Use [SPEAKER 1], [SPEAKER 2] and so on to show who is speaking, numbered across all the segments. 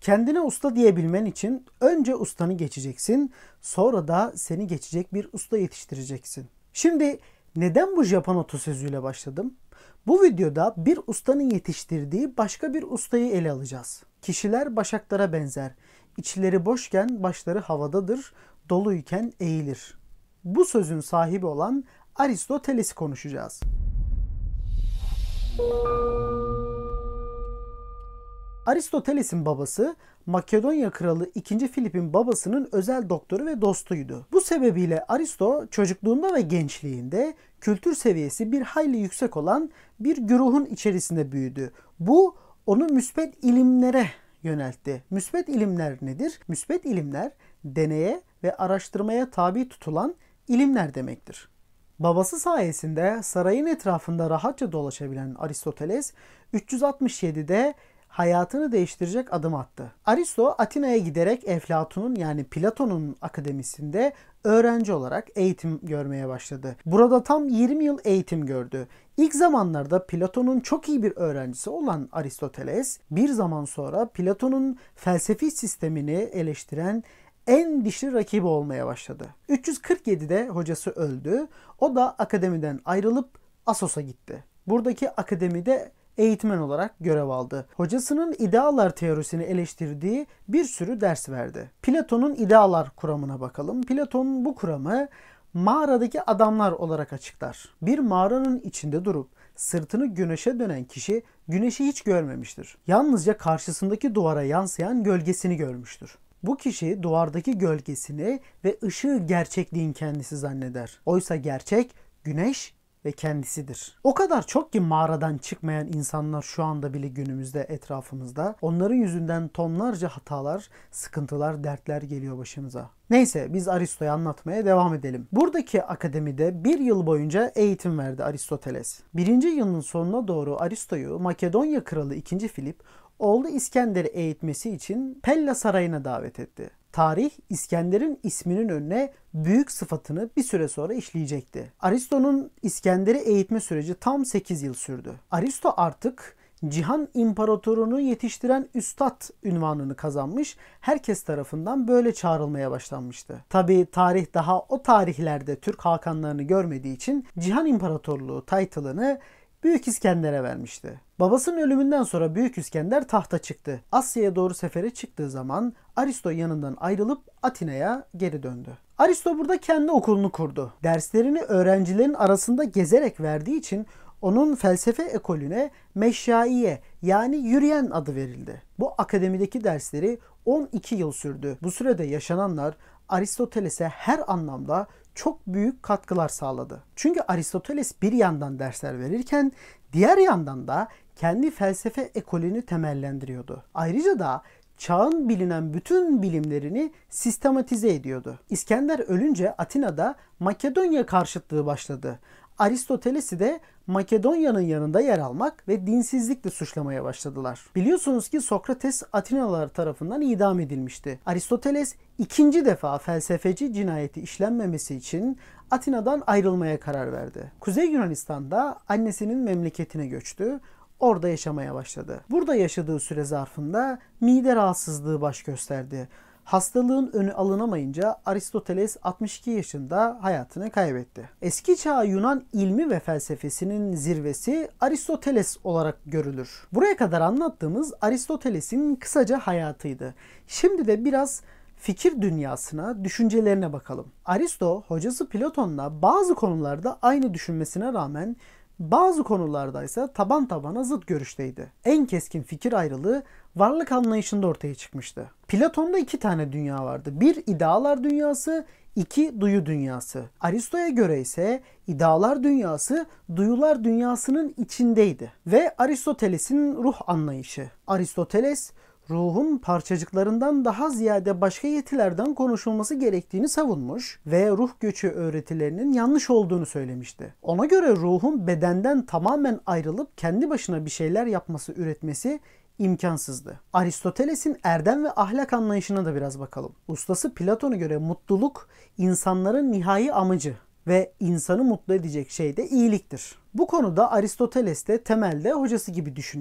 [SPEAKER 1] Kendine usta diyebilmen için önce ustanı geçeceksin, sonra da seni geçecek bir usta yetiştireceksin. Şimdi neden bu Japon atasözüyle başladım? Bu videoda bir ustanın yetiştirdiği başka bir ustayı ele alacağız. Kişiler başaklara benzer. İçleri boşken başları havadadır, doluyken eğilir. Bu sözün sahibi olan Aristoteles'i konuşacağız. Aristoteles'in babası Makedonya kralı 2. Filip'in babasının özel doktoru ve dostuydu. Bu sebebiyle Aristo çocukluğunda ve gençliğinde kültür seviyesi bir hayli yüksek olan bir güruhun içerisinde büyüdü. Bu onu müsbet ilimlere yöneltti. Müsbet ilimler nedir? Müsbet ilimler deneye ve araştırmaya tabi tutulan ilimler demektir. Babası sayesinde sarayın etrafında rahatça dolaşabilen Aristoteles 367'de hayatını değiştirecek adım attı. Aristo Atina'ya giderek Eflatun'un yani Platon'un akademisinde öğrenci olarak eğitim görmeye başladı. Burada tam 20 yıl eğitim gördü. İlk zamanlarda Platon'un çok iyi bir öğrencisi olan Aristoteles bir zaman sonra Platon'un felsefi sistemini eleştiren en dişli rakibi olmaya başladı. 347'de hocası öldü. O da akademiden ayrılıp Assos'a gitti. Buradaki akademide eğitmen olarak görev aldı. Hocasının idealar teorisini eleştirdiği bir sürü ders verdi. Platon'un idealar kuramına bakalım. Platon bu kuramı mağaradaki adamlar olarak açıklar. Bir mağaranın içinde durup sırtını güneşe dönen kişi güneşi hiç görmemiştir. Yalnızca karşısındaki duvara yansıyan gölgesini görmüştür. Bu kişi duvardaki gölgesini ve ışığı gerçekliğin kendisi zanneder. Oysa gerçek güneş ve kendisidir. O kadar çok ki mağaradan çıkmayan insanlar şu anda bile günümüzde etrafımızda. Onların yüzünden tonlarca hatalar, sıkıntılar, dertler geliyor başımıza. Neyse biz Aristo'yu anlatmaya devam edelim. Buradaki akademide bir yıl boyunca eğitim verdi Aristoteles. Birinci yılın sonuna doğru Aristo'yu Makedonya kralı 2. Filip oğlu İskender'i eğitmesi için Pella Sarayı'na davet etti. Tarih İskender'in isminin önüne büyük sıfatını bir süre sonra işleyecekti. Aristo'nun İskender'i eğitme süreci tam 8 yıl sürdü. Aristo artık Cihan İmparatorunu yetiştiren üstad ünvanını kazanmış, herkes tarafından böyle çağrılmaya başlanmıştı. Tabii tarih daha o tarihlerde Türk hakanlarını görmediği için Cihan İmparatorluğu title'ını Büyük İskender'e vermişti. Babasının ölümünden sonra Büyük İskender tahta çıktı. Asya'ya doğru sefere çıktığı zaman Aristo yanından ayrılıp Atina'ya geri döndü. Aristo burada kendi okulunu kurdu. Derslerini öğrencilerin arasında gezerek verdiği için onun felsefe ekolüne Meşşaiye yani yürüyen adı verildi. Bu akademideki dersleri 12 yıl sürdü. Bu sürede yaşananlar Aristoteles'e her anlamda çok büyük katkılar sağladı. Çünkü Aristoteles bir yandan dersler verirken diğer yandan da kendi felsefe ekolünü temellendiriyordu. Ayrıca da çağın bilinen bütün bilimlerini sistematize ediyordu. İskender ölünce Atina'da Makedonya karşıtlığı başladı. Aristoteles'i de Makedonya'nın yanında yer almak ve dinsizlikle suçlamaya başladılar. Biliyorsunuz ki Sokrates Atinalılar tarafından idam edilmişti. Aristoteles ikinci defa felsefeci cinayeti işlenmemesi için Atina'dan ayrılmaya karar verdi. Kuzey Yunanistan'da annesinin memleketine göçtü. Orada yaşamaya başladı. Burada yaşadığı süre zarfında mide rahatsızlığı baş gösterdi. Hastalığın önü alınamayınca Aristoteles 62 yaşında hayatını kaybetti. Eski çağ Yunan ilmi ve felsefesinin zirvesi Aristoteles olarak görülür. Buraya kadar anlattığımız Aristoteles'in kısaca hayatıydı. Şimdi de biraz fikir dünyasına, düşüncelerine bakalım. Aristo, hocası Platon'la bazı konularda aynı düşünmesine rağmen bazı konularda ise taban tabana zıt görüşteydi. En keskin fikir ayrılığı varlık anlayışında ortaya çıkmıştı. Platon'da 2 tane dünya vardı. Bir idealar dünyası, 2 duyu dünyası. Aristo'ya göre ise idealar dünyası duyular dünyasının içindeydi. Ve Aristoteles'in ruh anlayışı. Aristoteles ruhun parçacıklarından daha ziyade başka yetilerden konuşulması gerektiğini savunmuş ve ruh göçü öğretilerinin yanlış olduğunu söylemişti. Ona göre ruhun bedenden tamamen ayrılıp kendi başına bir şeyler yapması, üretmesi imkansızdı. Aristoteles'in erdem ve ahlak anlayışına da biraz bakalım. Ustası Platon'a göre mutluluk insanların nihai amacı ve insanı mutlu edecek şey de iyiliktir. Bu konuda Aristoteles de temelde hocası gibi düşünüyor.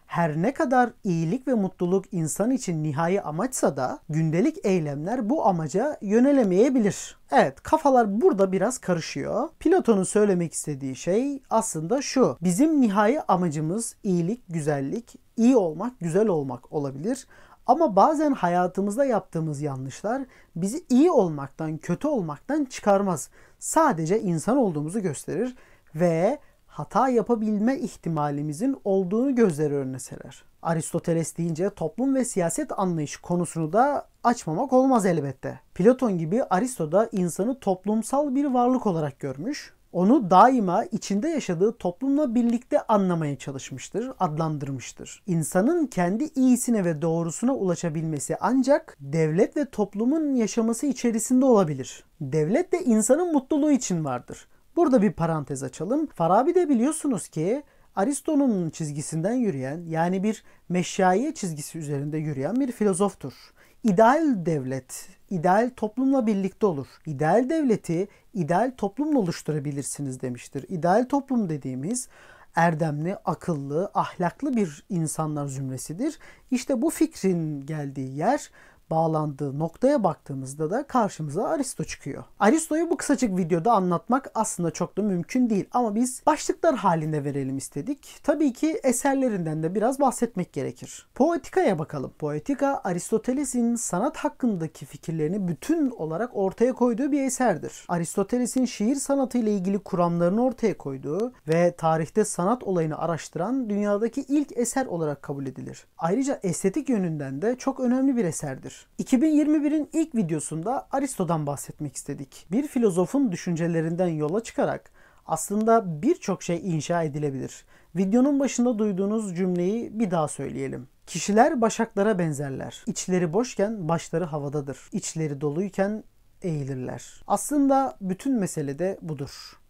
[SPEAKER 1] Her ne kadar iyilik ve mutluluk insan için nihai amaçsa da gündelik eylemler bu amaca yönelemeyebilir. Evet, kafalar burada biraz karışıyor. Platon'un söylemek istediği şey aslında şu: bizim nihai amacımız iyilik, güzellik, iyi olmak, güzel olmak olabilir. Ama bazen hayatımızda yaptığımız yanlışlar bizi iyi olmaktan, kötü olmaktan çıkarmaz. Sadece insan olduğumuzu gösterir ve hata yapabilme ihtimalimizin olduğunu gözler önüne serer. Aristoteles deyince toplum ve siyaset anlayışı konusunu da açmamak olmaz elbette. Platon gibi Aristo da insanı toplumsal bir varlık olarak görmüş. Onu daima içinde yaşadığı toplumla birlikte anlamaya çalışmıştır, adlandırmıştır. İnsanın kendi iyisine ve doğrusuna ulaşabilmesi ancak devlet ve toplumun yaşaması içerisinde olabilir. Devlet de insanın mutluluğu için vardır. Burada bir parantez açalım. Farabi de biliyorsunuz ki Aristo'nun çizgisinden yürüyen, yani bir meşayiye çizgisi üzerinde yürüyen bir filozoftur. İdeal devlet, ideal toplumla birlikte olur. İdeal devleti ideal toplumla oluşturabilirsiniz demiştir. İdeal toplum dediğimiz erdemli, akıllı, ahlaklı bir insanlar zümresidir. İşte bu fikrin geldiği yer, bağlandığı noktaya baktığımızda da karşımıza Aristo çıkıyor. Aristo'yu bu kısacık videoda anlatmak aslında çok da mümkün değil ama biz başlıklar halinde verelim istedik. Tabii ki eserlerinden de biraz bahsetmek gerekir. Poetika'ya bakalım. Poetika, Aristoteles'in sanat hakkındaki fikirlerini bütün olarak ortaya koyduğu bir eserdir. Aristoteles'in şiir sanatı ile ilgili kuramlarını ortaya koyduğu ve tarihte sanat olayını araştıran dünyadaki ilk eser olarak kabul edilir. Ayrıca estetik yönünden de çok önemli bir eserdir. 2021'in ilk videosunda Aristo'dan bahsetmek istedik. Bir filozofun düşüncelerinden yola çıkarak aslında birçok şey inşa edilebilir. Videonun başında duyduğunuz cümleyi bir daha söyleyelim. Kişiler başaklara benzerler. İçleri boşken başları havadadır. İçleri doluyken eğilirler. Aslında bütün mesele de budur.